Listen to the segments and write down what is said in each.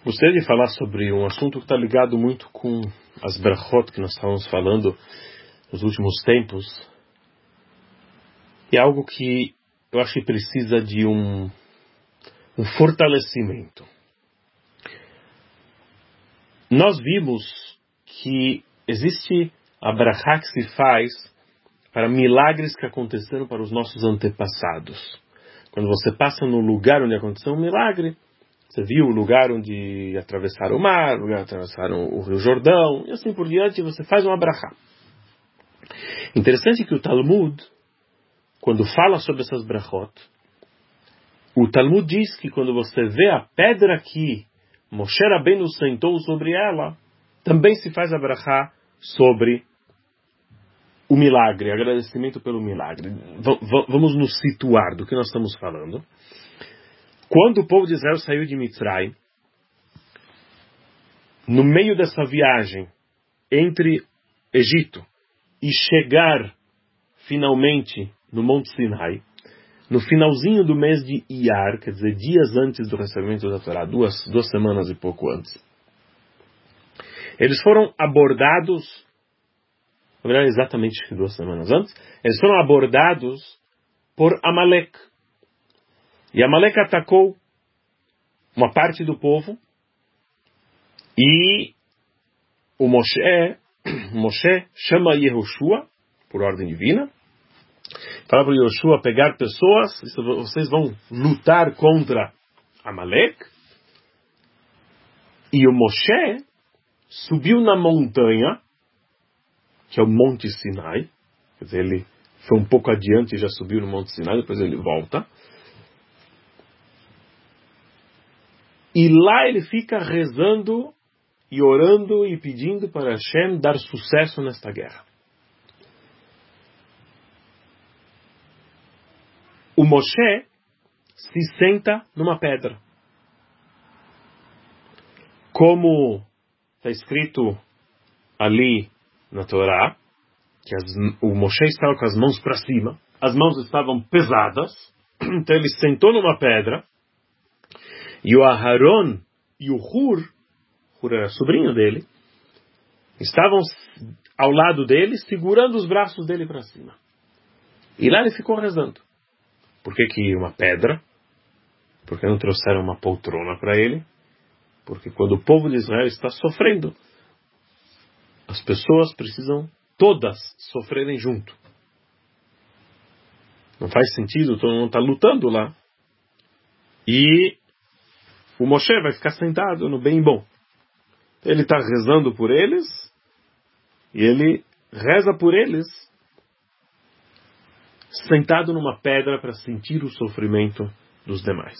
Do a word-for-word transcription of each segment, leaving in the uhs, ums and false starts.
Gostaria de falar sobre um assunto que está ligado muito com as brachot que nós estávamos falando nos últimos tempos. E é algo que eu acho que precisa de um, um fortalecimento. Nós vimos que existe a brachá que se faz para milagres que aconteceram para os nossos antepassados. Quando você passa no lugar onde aconteceu um milagre, você viu o lugar onde atravessaram o mar, o lugar onde atravessaram o Rio Jordão, e assim por diante, você faz uma brachá. Interessante que o Talmud, quando fala sobre essas brachot, o Talmud diz que quando você vê a pedra que Moshe Rabbeinu sentou sobre ela, também se faz a brachá sobre o milagre, agradecimento pelo milagre. V- v- vamos nos situar do que nós estamos falando. Quando o povo de Israel saiu de Mitzrayim, no meio dessa viagem entre Egito e chegar finalmente no Monte Sinai, no finalzinho do mês de Iyar, quer dizer, dias antes do recebimento da Torá, duas, duas semanas e pouco antes, eles foram abordados, na verdade exatamente duas semanas antes, eles foram abordados por Amalek. E Amalek atacou uma parte do povo e o Moshe, Moshe chama Yehoshua, por ordem divina, fala para Yehoshua pegar pessoas, vocês vão lutar contra Amalek. E o Moshe subiu na montanha, que é o Monte Sinai, quer dizer, ele foi um pouco adiante e já subiu no Monte Sinai, depois ele volta. E lá ele fica rezando e orando e pedindo para Hashem dar sucesso nesta guerra. O Moshe se senta numa pedra. Como está escrito ali na Torá, que as, o Moshe estava com as mãos para cima, as mãos estavam pesadas, então ele sentou numa pedra, e o Aharon e o Hur, Hur era sobrinho dele, estavam ao lado dele, segurando os braços dele para cima. E lá ele ficou rezando. Por que que uma pedra? Porque não trouxeram uma poltrona para ele? Porque quando o povo de Israel está sofrendo, as pessoas precisam todas sofrerem junto. Não faz sentido, todo mundo está lutando lá. E o Moshe vai ficar sentado no bem bom. Ele está rezando por eles, e ele reza por eles, sentado numa pedra para sentir o sofrimento dos demais.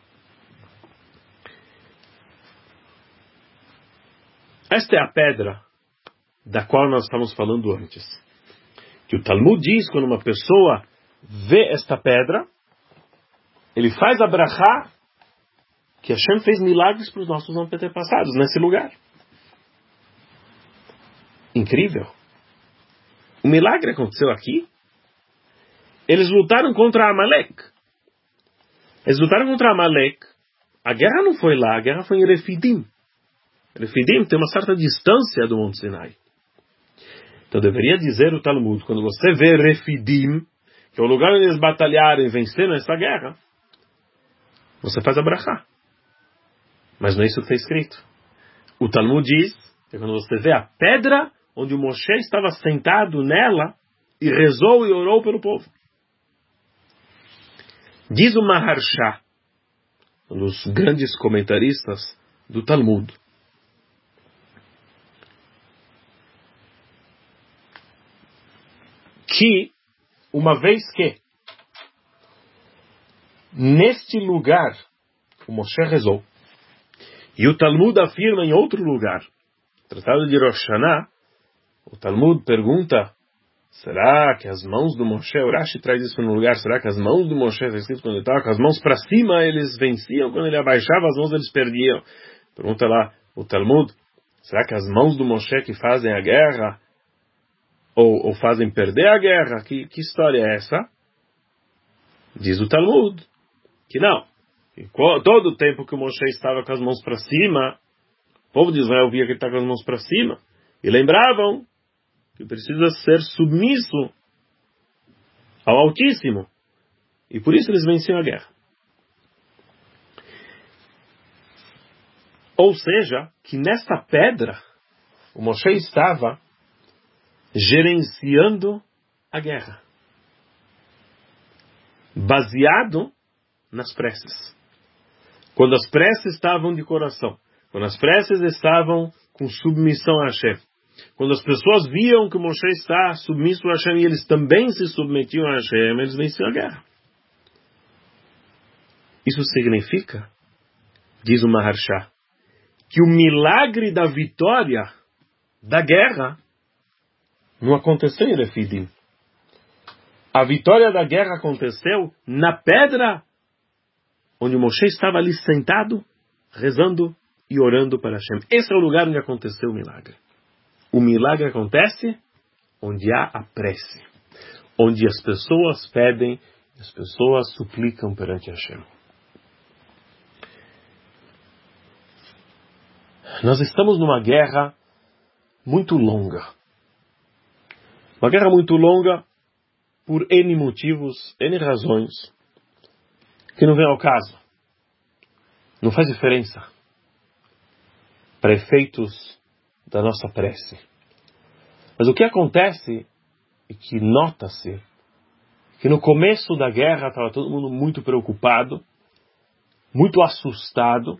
Esta é a pedra da qual nós estávamos falando antes. Que o Talmud diz, quando uma pessoa vê esta pedra, ele faz a brachá, que Hashem fez milagres para os nossos antepassados nesse lugar. Incrível. O milagre aconteceu aqui. Eles lutaram contra Amalek. Eles lutaram contra Amalek. A guerra não foi lá, a guerra foi em Refidim. Refidim tem uma certa distância do Monte Sinai. Então deveria dizer o Talmud, quando você vê Refidim, que é o lugar onde eles batalharam e venceram essa guerra, você faz a brachá. Mas não é isso que está escrito. O Talmud diz que quando você vê a pedra onde o Moshe estava sentado nela e rezou e orou pelo povo. Diz o Maharsha, um dos grandes comentaristas do Talmud, que uma vez que neste lugar o Moshe rezou, e o Talmud afirma em outro lugar, Tratado de Rosh Hashanah, o Talmud pergunta, será que as mãos do Moshe, o Rashi traz isso no lugar, será que as mãos do Moshe, está escrito, quando ele estava com as mãos para cima, eles venciam, quando ele abaixava as mãos, eles perdiam. Pergunta lá o Talmud, será que as mãos do Moshe que fazem a guerra, ou, ou fazem perder a guerra? Que, que história é essa? Diz o Talmud, que não. E todo o tempo que o Moshe estava com as mãos para cima, o povo de Israel via que ele estava com as mãos para cima, e lembravam que precisa ser submisso ao Altíssimo. E por isso eles venciam a guerra. Ou seja, que nesta pedra, o Moshe estava gerenciando a guerra, baseado nas preces. Quando as preces estavam de coração, quando as preces estavam com submissão a Hashem, quando as pessoas viam que o Moshe está submisso a Hashem e eles também se submetiam a Hashem, eles venciam a guerra. Isso significa, diz o Maharsha, que o milagre da vitória da guerra não aconteceu em Refidim. A vitória da guerra aconteceu na pedra onde o Moshe estava ali sentado, rezando e orando para Hashem. Esse é o lugar onde aconteceu o milagre. O milagre acontece onde há a prece, onde as pessoas pedem, as pessoas suplicam perante Hashem. Nós estamos numa guerra muito longa. Uma guerra muito longa por N motivos, N razões, que não vem ao caso. Não faz diferença para efeitos da nossa prece. Mas o que acontece e que nota-se que no começo da guerra estava todo mundo muito preocupado, muito assustado,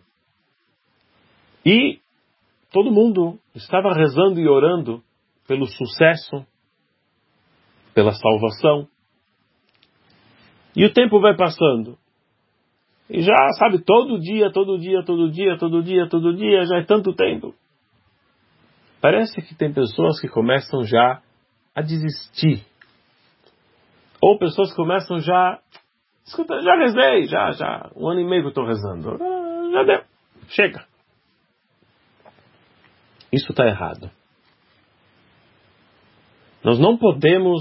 e todo mundo estava rezando e orando pelo sucesso, pela salvação. E o tempo vai passando. E já, sabe, todo dia, todo dia, todo dia, todo dia, todo dia, já é tanto tempo. Parece que tem pessoas que começam já a desistir. Ou pessoas que começam já... Escuta, já rezei, já, já, um ano e meio que eu estou rezando. Já deu, chega. Isso está errado. Nós não podemos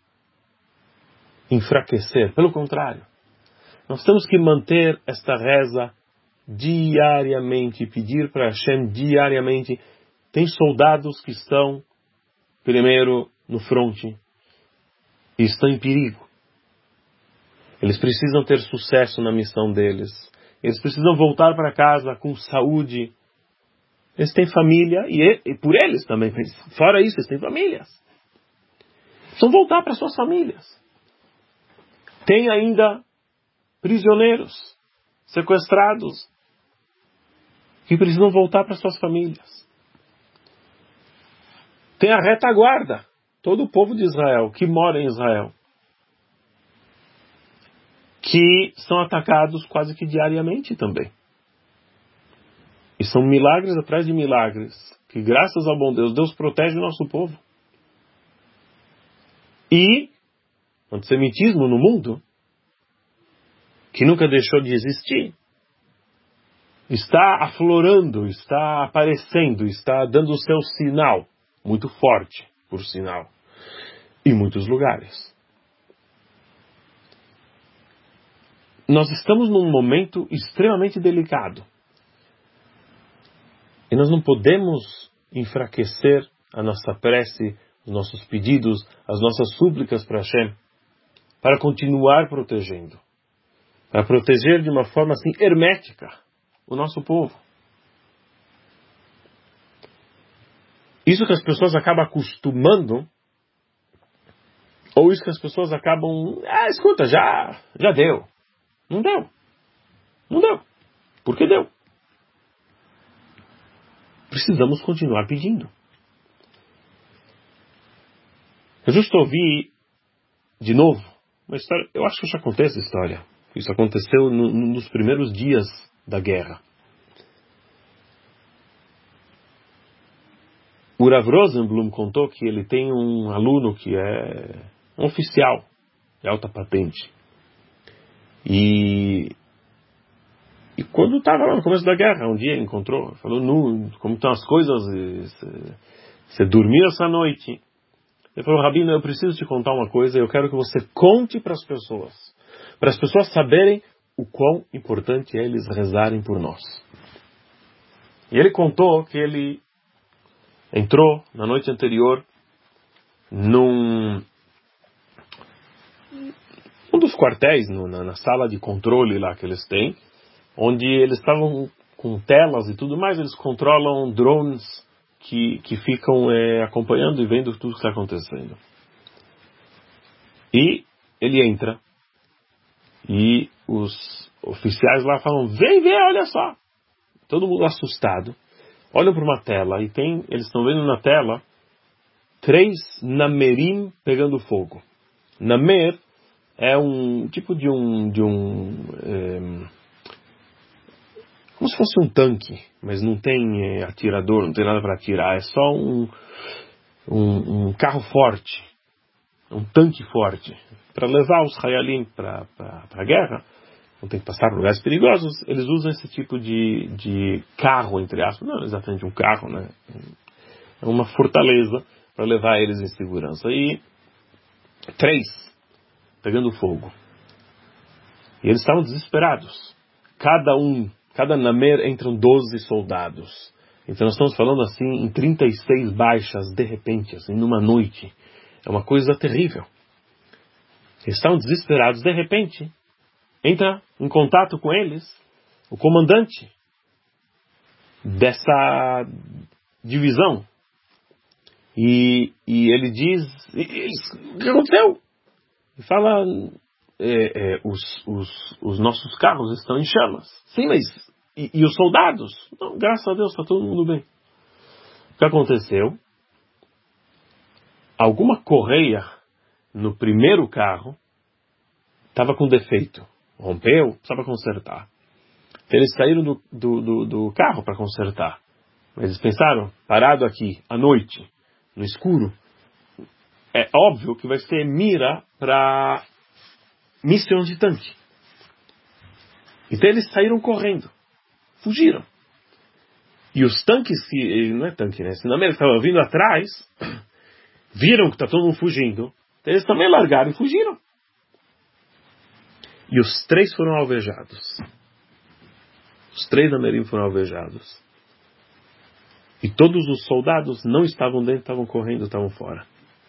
enfraquecer, pelo contrário. Nós temos que manter esta reza diariamente, pedir para Hashem diariamente. Tem soldados que estão, primeiro, no fronte e estão em perigo. Eles precisam ter sucesso na missão deles. Eles precisam voltar para casa com saúde. Eles têm família e, e por eles também. Fora isso, eles têm famílias. Precisam voltar para suas famílias. Tem ainda prisioneiros, sequestrados, que precisam voltar para suas famílias. Tem a retaguarda, todo o povo de Israel, que mora em Israel, que são atacados quase que diariamente também. E são milagres atrás de milagres, que graças ao bom Deus, Deus protege o nosso povo. E antissemitismo no mundo, que nunca deixou de existir, está aflorando, está aparecendo, está dando o seu sinal, muito forte, por sinal, em muitos lugares. Nós estamos num momento extremamente delicado. E nós não podemos enfraquecer a nossa prece, os nossos pedidos, as nossas súplicas para Hashem, para continuar protegendo. Para proteger de uma forma assim hermética o nosso povo. Isso que as pessoas acabam acostumando, ou isso que as pessoas acabam... Ah, escuta, já, já deu. Não deu. Não deu. Por que deu? Precisamos continuar pedindo. Eu justo ouvi de novo uma história, eu acho que eu já contei essa história. Isso aconteceu no, nos primeiros dias da guerra. O Rav Rosenblum contou que ele tem um aluno que é um oficial de alta patente. E, e quando estava lá no começo da guerra, um dia ele encontrou, falou, nu, como estão as coisas, você dormiu essa noite? Ele falou, Rabino, eu preciso te contar uma coisa, eu quero que você conte para as pessoas, para as pessoas saberem o quão importante é eles rezarem por nós. E ele contou que ele entrou na noite anterior num um dos quartéis, no, na, na sala de controle lá que eles têm, onde eles estavam com telas e tudo mais, eles controlam drones que, que ficam é, acompanhando e vendo tudo que está acontecendo. E ele entra e os oficiais lá falam, vem ver, olha só. Todo mundo assustado. Olham para uma tela e tem, eles estão vendo na tela três namerim pegando fogo. Namer é um tipo de um, de um é, como se fosse um tanque, mas não tem é, atirador, não tem nada para atirar, é só um, um, um carro forte, um tanque forte, para levar os Hayalim para a guerra. Não tem que passar por lugares perigosos, eles usam esse tipo de, de carro, entre aspas, não é exatamente um carro, né? É uma fortaleza para levar eles em segurança. E três pegando fogo. E eles estavam desesperados. Cada um, cada namer entram doze soldados. Então nós estamos falando assim em trinta e seis baixas de repente, assim, numa noite. É uma coisa terrível. Eles estavam desesperados, de repente entra em contato com eles o comandante dessa divisão. E, e ele diz, o que aconteceu? E fala, é, é, os, os, os nossos carros estão em chamas. Sim, mas e, e os soldados? Não, graças a Deus está todo mundo bem. O que aconteceu? Alguma correia no primeiro carro estava com defeito. Rompeu, precisava consertar. Então eles saíram do, do, do, do carro para consertar. Mas eles pensaram, parado aqui, à noite, no escuro, é óbvio que vai ser mira para missões de tanque. Então eles saíram correndo. Fugiram. E os tanques, que não é tanque, né? Se na América estavam vindo atrás, viram que está todo mundo fugindo. Então eles também largaram e fugiram. E os três foram alvejados. Os três namerim foram alvejados. E todos os soldados não estavam dentro, estavam correndo, estavam fora.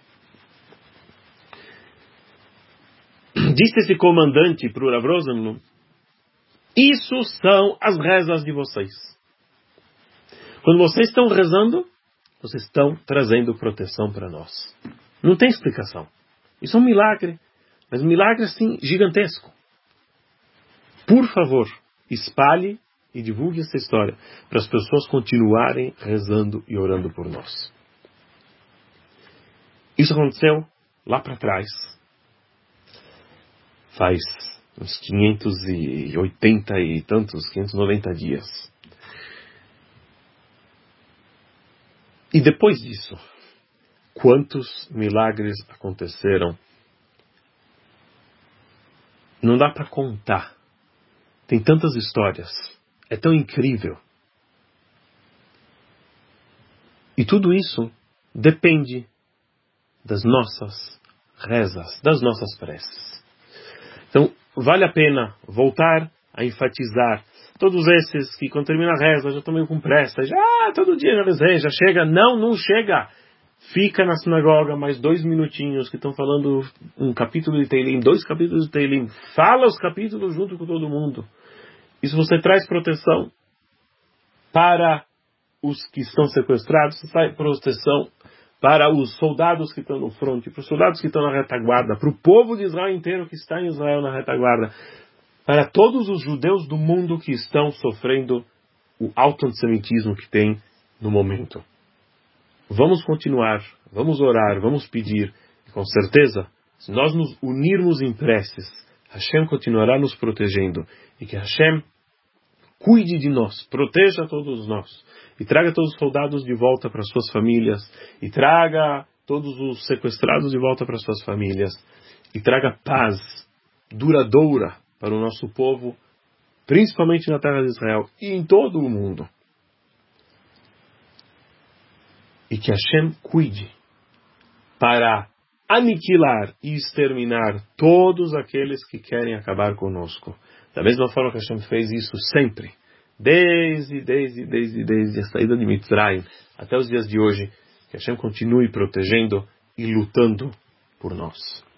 Disse esse comandante para o Rav Rosenblum, isso são as rezas de vocês. Quando vocês estão rezando, vocês estão trazendo proteção para nós. Não tem explicação. Isso é um milagre. Mas um milagre assim, gigantesco. Por favor, espalhe e divulgue essa história para as pessoas continuarem rezando e orando por nós. Isso aconteceu lá para trás. Faz uns quinhentos e oitenta e tantos, quinhentos e noventa dias. E depois disso, quantos milagres aconteceram? Não dá para contar. Tem tantas histórias. É tão incrível. E tudo isso depende das nossas rezas, das nossas preces. Então, vale a pena voltar a enfatizar todos esses que quando termina a reza já estão meio com pressa, já ah, todo dia já rezei, já chega. Não, não chega. Fica na sinagoga mais dois minutinhos que estão falando um capítulo de Teilim, dois capítulos de Teilim. Fala os capítulos junto com todo mundo. Isso você traz proteção para os que estão sequestrados, você traz proteção para os soldados que estão no fronte, para os soldados que estão na retaguarda, para o povo de Israel inteiro que está em Israel na retaguarda, para todos os judeus do mundo que estão sofrendo o alto antissemitismo que tem no momento. Vamos continuar, vamos orar, vamos pedir, e com certeza, se nós nos unirmos em preces, Hashem continuará nos protegendo, e que Hashem cuide de nós, proteja todos nós, e traga todos os soldados de volta para suas famílias, e traga todos os sequestrados de volta para suas famílias, e traga paz duradoura para o nosso povo, principalmente na terra de Israel e em todo o mundo. E que Hashem cuide para aniquilar e exterminar todos aqueles que querem acabar conosco. Da mesma forma que Hashem fez isso sempre, desde, desde, desde, desde a saída de Mitzrayim até os dias de hoje, que Hashem continue protegendo e lutando por nós.